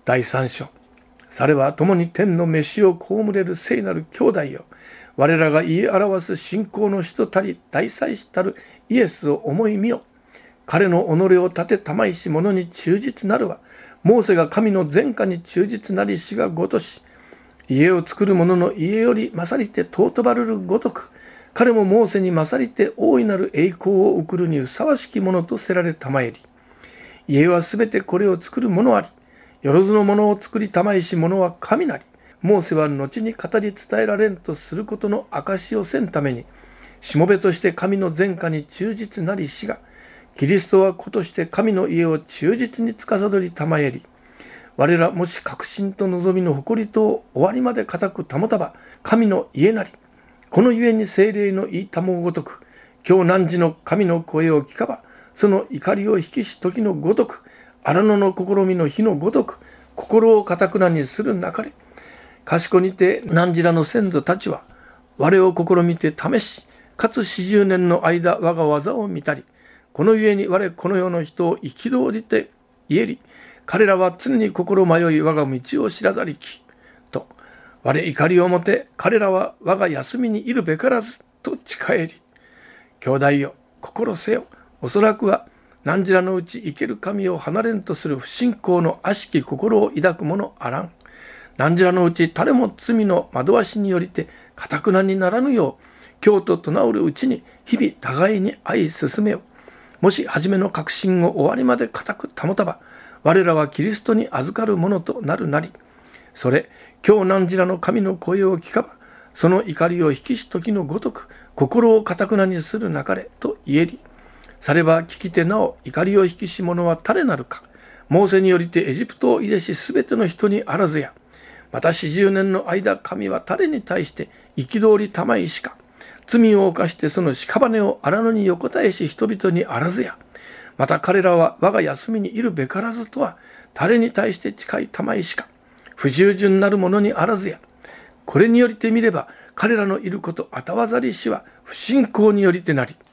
第三章。されは共に天の召しを被れる聖なる兄弟よ。我らが言い表す信仰の人たり大祭司たるイエスを思いみよ。彼の己を立てたまいし者に忠実なるは、モーセが神の前科に忠実なりしがごとし、家を作る者の家より勝りて尊ばれるごとく、彼もモーセに勝りて大いなる栄光を送るにふさわしきものとせられたまえり。家はすべてこれを作る者あり、よろずのものを作りたまいし者は神なり。モーセは後に語り伝えられんとすることの証をせんために、しもべとして神の前科に忠実なりしが、キリストは子として神の家を忠実に司りたまえり。我らもし確信と望みの誇りとを終わりまで固く保たば、神の家なり。このゆえに聖霊の言いたもうごとく、今日汝の神の声を聞かば、その怒りを引きし時のごとく、荒野の試みの日のごとく、心を堅くなにするなかれ。賢にて汝らの先祖たちは、我を試みて試し、かつ40年の間我が技を見たり、このゆえに我この世の人を憤りて言えり、彼らは常に心迷い我が道を知らざりき、と、我怒りをもて彼らは我が休みにいるべからず、と誓えり。兄弟よ、心せよ。おそらくは、汝らのうち生ける神を離れんとする不信仰の悪しき心を抱く者あらん。汝らのうち誰も罪の惑わしによりて堅くなにならぬよう、今日と唱うるうちに日々互いに愛進めよ。もし初めの確信を終わりまで固く保たば、我らはキリストに預かるものとなるなり。それ、今日汝らの神の声を聞かば、その怒りを引きし時のごとく、心を堅くなにするなかれ、と言えり。されば聞きてなお怒りを引きし者は誰なるか。モーセによりてエジプトを入れしすべての人にあらずや。また40年の間神は誰に対して憤りたまいしか。罪を犯してその屍を荒野に横たえし人々にあらずや。また彼らは我が休みにいるべからずとは誰に対して誓いたまいしか。不従順なる者にあらずや。これによりてみれば彼らのいることあたわざりしは不信仰によりてなり。